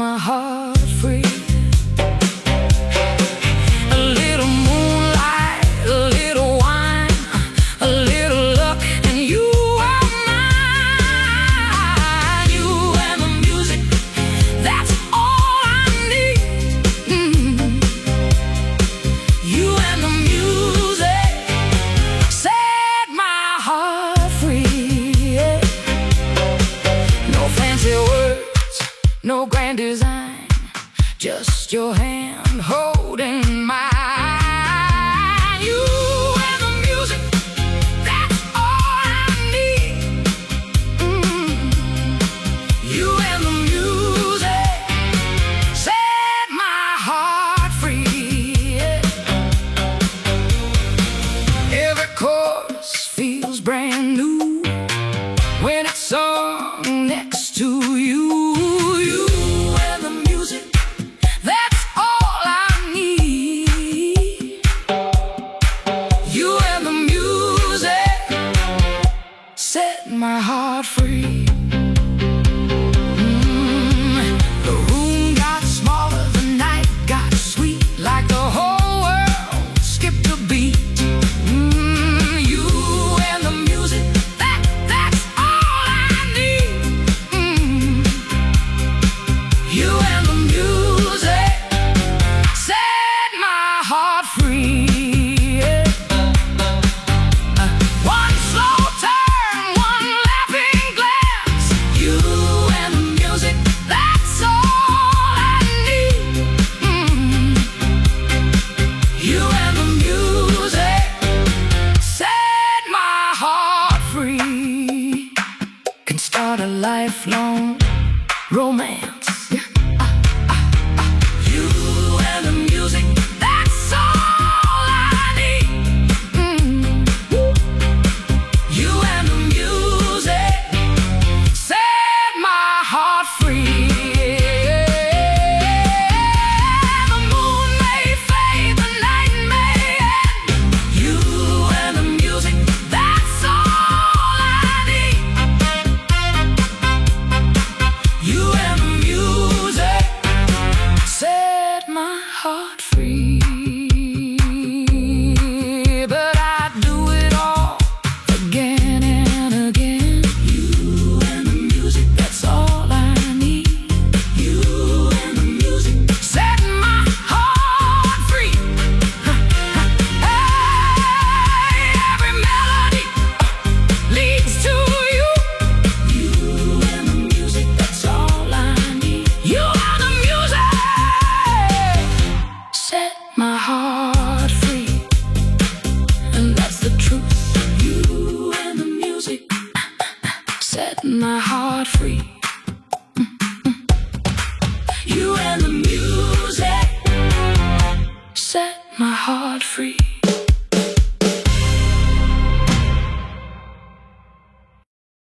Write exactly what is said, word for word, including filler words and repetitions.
my heart free. A little moonlight, a little wine, a little luck, and you are mine. You and the music, that's all I need. Mm-hmm. You and the music set my heart free. Yeah. No fancy words, no grand design, just your hand holding mine. You and the music, that's all I need. Mm. You and the music set my heart free. Yeah. Every chorus feels brand new when it's sung next to you. You and the music, that's all I need. You and the music set my heart free. Mm. The room got smaller, the night got sweet, like the whole world skipped a beat. Mm. You and the music, that, that's all I need. Mm. You and the music set my heart free. Yeah. Uh, one slow turn, one laughing glance. You and the music, that's all I need. Mm. You and the music set my heart free. Can start a lifelong romance. You and the music, that's all I need. Mm. You and the music set my heart free. The moon may fade, the night may end. You and the music, that's all I need. You and the music set my heart free. But I do it all again and again. You and the music, that's all I need. You and the music set my heart free. Hey, every melody leads to you. You and the music, that's all I need. You and the music set my heart free. And that's the truth. You and the music set my heart free. You and the music set my heart free.